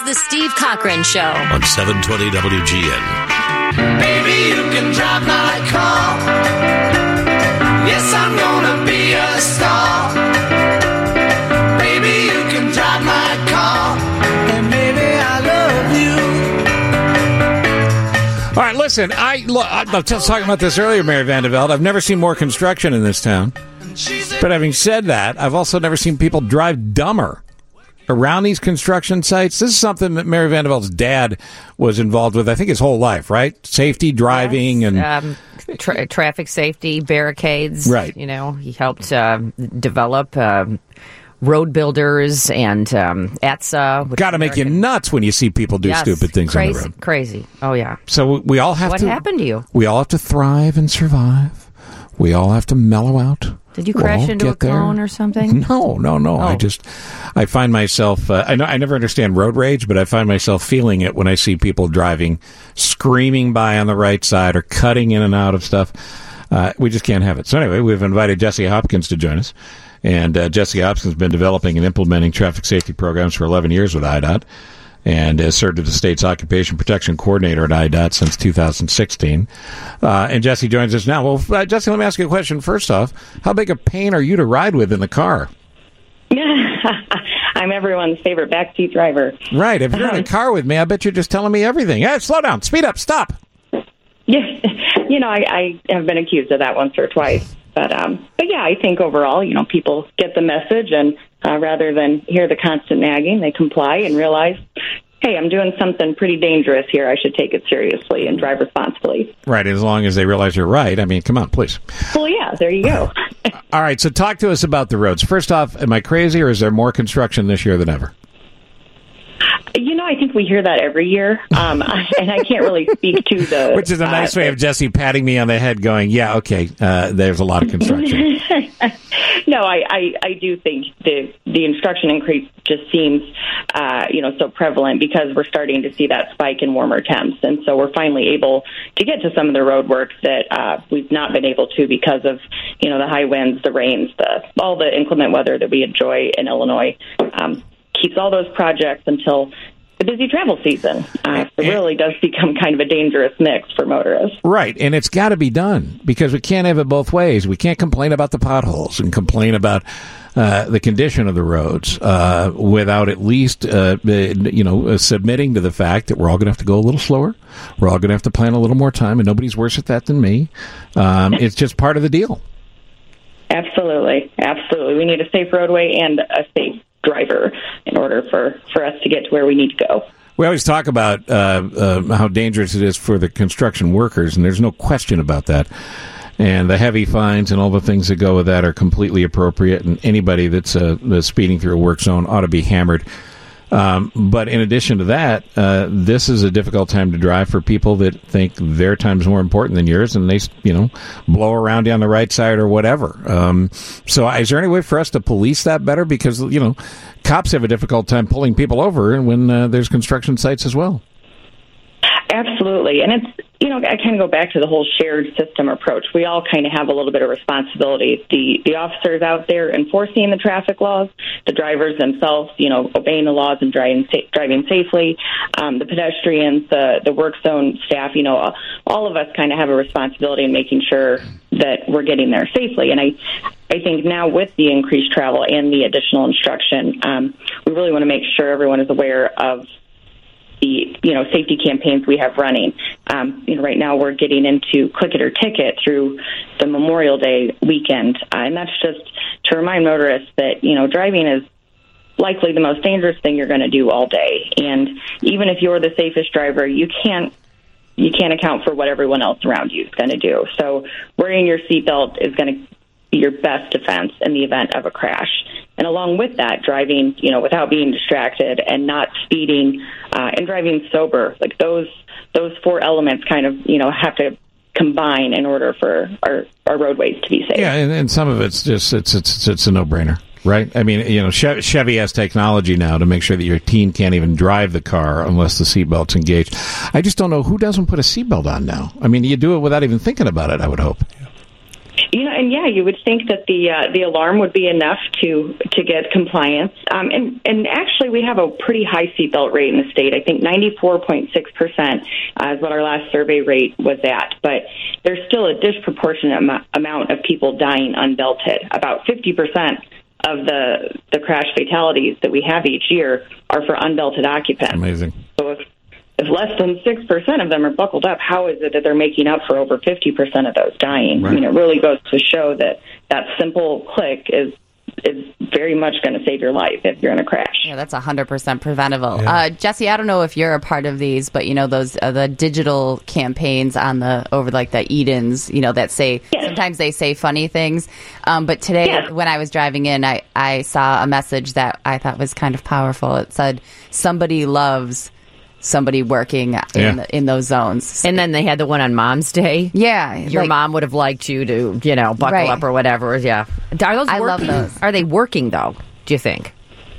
The Steve Cochran Show on 720 WGN. Baby, you can drive my car. Yes, I'm gonna be a star. Baby, you can drive my car. And baby, I love you. All right, listen, I was talking about this earlier, Mary Vandeveld. I've never seen more construction in this town. But having said that, I've also never seen people drive dumber around these construction sites. This is something that Mary Vandeveld's dad was involved with, I think, his whole life, right? Safety, driving, and traffic safety, barricades. Right. You know, he helped develop road builders and ATSA. Got to make you nuts when you see people do stupid things on the road. Crazy. Oh, yeah. So we all have What happened to you? We all have to thrive and survive. We all have to mellow out. Did you crash into a cone or something? No. Oh. I find myself, I never understand road rage, but I find myself feeling it when I see people driving, screaming by on the right side or cutting in and out of stuff. We just can't have it. So anyway, we've invited Jesse Hopkins to join us. And Jesse Hopkins has been developing and implementing traffic safety programs for 11 years with IDOT and has served as the state's occupation protection coordinator at IDOT since 2016. And Jesse joins us now. Well, Jesse, let me ask you a question. First off, how big a pain are you to ride with in the car? I'm everyone's favorite backseat driver. Right. If you're in a car with me, I bet you're just telling me everything. Hey, slow down, speed up, stop. Yes, I have been accused of that once or twice. But yeah, I think overall, people get the message, and rather than hear the constant nagging, they comply and realize, hey, I'm doing something pretty dangerous here. I should take it seriously and drive responsibly. Right, as long as they realize you're right. I mean, come on, please. Well, yeah, there you go. All right, so talk to us about the roads. First off, am I crazy, or is there more construction this year than ever? I think we hear that every year, and I can't really speak to the... Which is a nice way of Jesse patting me on the head going, yeah, okay, there's a lot of construction. No, I do think the instruction increase just seems, so prevalent because we're starting to see that spike in warmer temps. And so we're finally able to get to some of the road work that we've not been able to because of, the high winds, the rains, all the inclement weather that we enjoy in Illinois. Keeps all those projects until the busy travel season. It really does become kind of a dangerous mix for motorists. Right, and it's got to be done because we can't have it both ways. We can't complain about the potholes and complain about the condition of the roads without at least, submitting to the fact that we're all going to have to go a little slower. We're all going to have to plan a little more time, and nobody's worse at that than me. It's just part of the deal. Absolutely. We need a safe roadway and a safe driver in order for us to get to where we need to go. We always talk about how dangerous it is for the construction workers, and there's no question about that. And the heavy fines and all the things that go with that are completely appropriate, and anybody that's speeding through a work zone ought to be hammered. But in addition to that, this is a difficult time to drive for people that think their time's more important than yours, and they, blow around you on the right side or whatever. So is there any way for us to police that better? Because, cops have a difficult time pulling people over when there's construction sites as well. Absolutely. And it's, I kind of go back to the whole shared system approach. We all kind of have a little bit of responsibility. The officers out there enforcing the traffic laws, the drivers themselves, obeying the laws and driving safely, the pedestrians, the work zone staff, all of us kind of have a responsibility in making sure that we're getting there safely. And I think now with the increased travel and the additional instruction, we really want to make sure everyone is aware of the safety campaigns we have running. Right now we're getting into Click It or Ticket through the Memorial Day weekend, and that's just to remind motorists that driving is likely the most dangerous thing you're going to do all day. And even if you're the safest driver, you can't account for what everyone else around you is going to do. So wearing your seatbelt is going to be your best defense in the event of a crash. And along with that, driving, without being distracted and not speeding and driving sober, like those four elements kind of, have to combine in order for our roadways to be safe. Yeah, and some of it's just, it's a no-brainer. Right? I mean, Chevy has technology now to make sure that your teen can't even drive the car unless the seatbelt's engaged. I just don't know who doesn't put a seatbelt on now. I mean, you do it without even thinking about it, I would hope. And you would think that the alarm would be enough to get compliance. And actually, we have a pretty high seatbelt rate in the state. I think 94.6% is what our last survey rate was at. But there's still a disproportionate amount of people dying unbelted. About 50% of the crash fatalities that we have each year are for unbelted occupants. Amazing. So if less than 6% of them are buckled up, how is it that they're making up for over 50% of those dying? Right. It really goes to show that simple click is very much going to save your life if you're in a crash. Yeah, that's 100% preventable. Yeah. Jesse, I don't know if you're a part of these, but those the digital campaigns over like the Edens, that say sometimes they say funny things. But today when I was driving in, I saw a message that I thought was kind of powerful. It said, "Somebody loves somebody working in those zones." And then they had the one on Mom's Day. Yeah. Your mom would have liked you to, buckle Right. up or whatever. Yeah. Are those I working? love those. Are they working, though, do you think?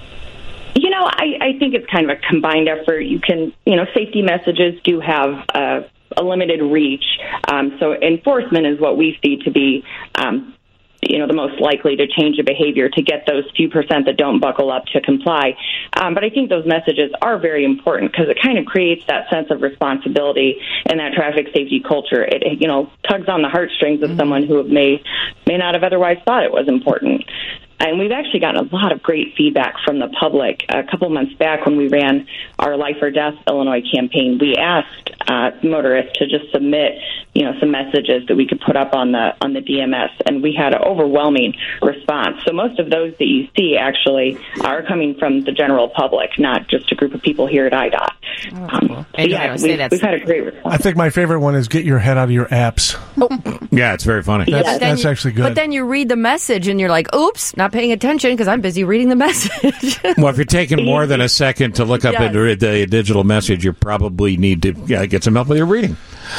I think it's kind of a combined effort. You can, safety messages do have a limited reach. So enforcement is what we see to be the most likely to change a behavior, to get those few percent that don't buckle up to comply. But I think those messages are very important because it kind of creates that sense of responsibility and that traffic safety culture. It tugs on the heartstrings of someone who may not have otherwise thought it was important. And we've actually gotten a lot of great feedback from the public. A couple months back when we ran our Life or Death Illinois campaign, we asked motorists to just submit, some messages that we could put up on the DMS, and we had an overwhelming response. So most of those that you see actually are coming from the general public, not just a group of people here at IDOT. Cool. We've had a great response. I think my favorite one is get your head out of your apps. Yeah, it's very funny. That's actually good. But then you read the message and you're like, oops, not paying attention because I'm busy reading the message. Well, if you're taking more than a second to look up the digital message, you probably need to get some help with your reading.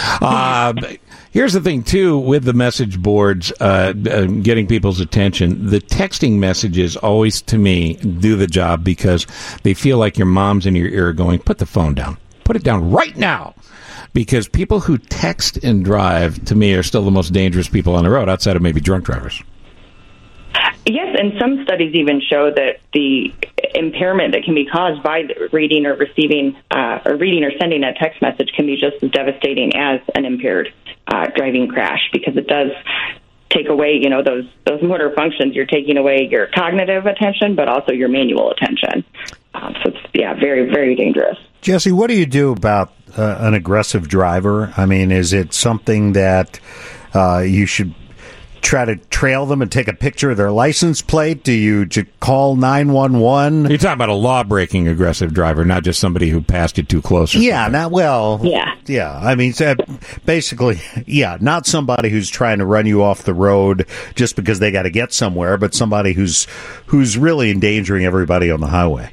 Here's the thing, too, with the message boards, getting people's attention. The texting messages always, to me, do the job because they feel like your mom's in your ear going, put the phone down. Put it down right now. Because people who text and drive, to me, are still the most dangerous people on the road, outside of maybe drunk drivers. Yes, and some studies even show that the impairment that can be caused by reading or receiving or reading or sending a text message can be just as devastating as an impaired driving crash, because it does take away, those motor functions. You're taking away your cognitive attention, but also your manual attention. So it's, very, very dangerous. Jesse, what do you do about an aggressive driver? I mean, is it something that you should try to trail them and take a picture of their license plate? Do you call 911? You're talking about a law-breaking aggressive driver, not just somebody who passed you too close. Yeah, Yeah. I mean, basically, not somebody who's trying to run you off the road just because they got to get somewhere, but somebody who's really endangering everybody on the highway.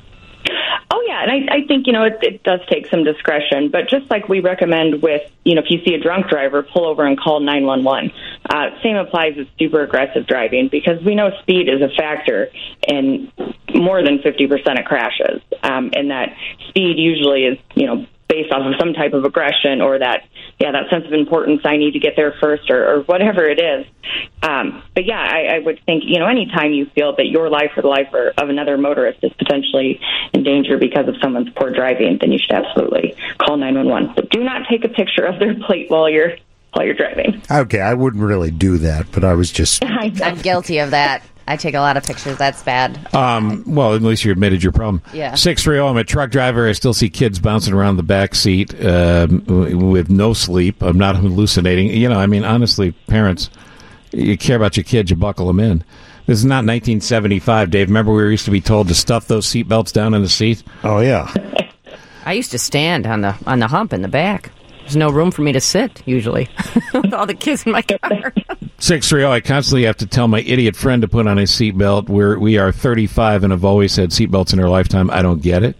And I think, it does take some discretion. But just like we recommend with, if you see a drunk driver, pull over and call 911. Same applies with super aggressive driving, because we know speed is a factor in more than 50% of crashes. And that speed usually is, based off of some type of aggression or that sense of importance. I need to get there first or whatever it is. But I would think, anytime you feel that your life or the life of another motorist is potentially in danger because of someone's poor driving, then you should absolutely call 911. But do not take a picture of their plate while you're driving. Okay, I wouldn't really do that, but I was just... I'm guilty of that. I take a lot of pictures. That's bad. Well, at least you admitted your problem. Yeah. 630, I'm a truck driver. I still see kids bouncing around the back seat with no sleep. I'm not hallucinating. Honestly, parents, you care about your kids, you buckle them in. This is not 1975, Dave. Remember we used to be told to stuff those seatbelts down in the seat? Oh, yeah. I used to stand on the hump in the back. There's no room for me to sit, usually, with all the kids in my car. 630, I constantly have to tell my idiot friend to put on his seatbelt. We are 35 and have always had seatbelts in our lifetime. I don't get it.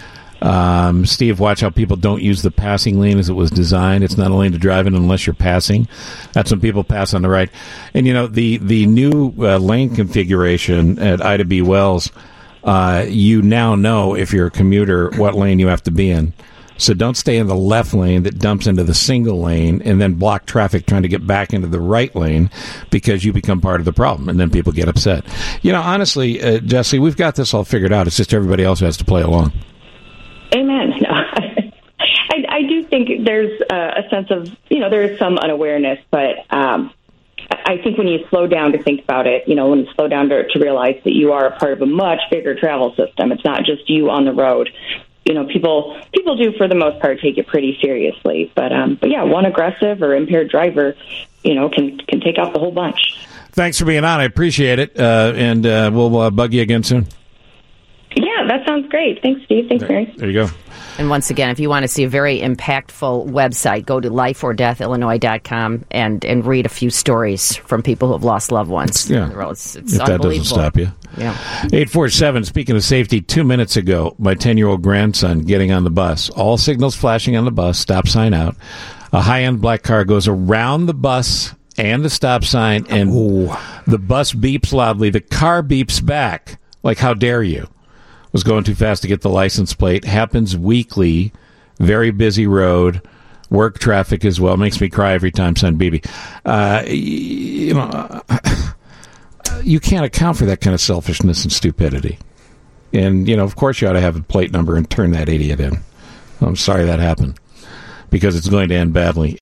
Steve, watch how people don't use the passing lane as it was designed. It's not a lane to drive in unless you're passing. That's when people pass on the right. And, the new lane configuration at Ida B. Wells, you now know, if you're a commuter, what lane you have to be in. So don't stay in the left lane that dumps into the single lane and then block traffic trying to get back into the right lane because you become part of the problem, and then people get upset. Honestly, Jesse, we've got this all figured out. It's just everybody else has to play along. Amen. No, I do think there's a sense of, there is some unawareness, but I think when you slow down to think about it, when you slow down to realize that you are a part of a much bigger travel system, it's not just you on the road. People do for the most part take it pretty seriously, but yeah, one aggressive or impaired driver, can take out the whole bunch. Thanks for being on. I appreciate it, and we'll bug you again soon. Yeah, that sounds great. Thanks, Steve. Thanks, Mary. There you go. And once again, if you want to see a very impactful website, go to lifeordeathillinois.com and read a few stories from people who have lost loved ones. Yeah. It's if that doesn't stop you. Yeah. 847, speaking of safety, 2 minutes ago, my 10-year-old grandson getting on the bus. All signals flashing on the bus, stop sign out. A high-end black car goes around the bus and the stop sign, and the bus beeps loudly. The car beeps back, like, how dare you? Was going too fast to get the license plate. Happens weekly. Very busy road. Work traffic as well. Makes me cry every time, son, BB. You can't account for that kind of selfishness and stupidity. And, of course you ought to have a plate number and turn that idiot in. I'm sorry that happened, because it's going to end badly.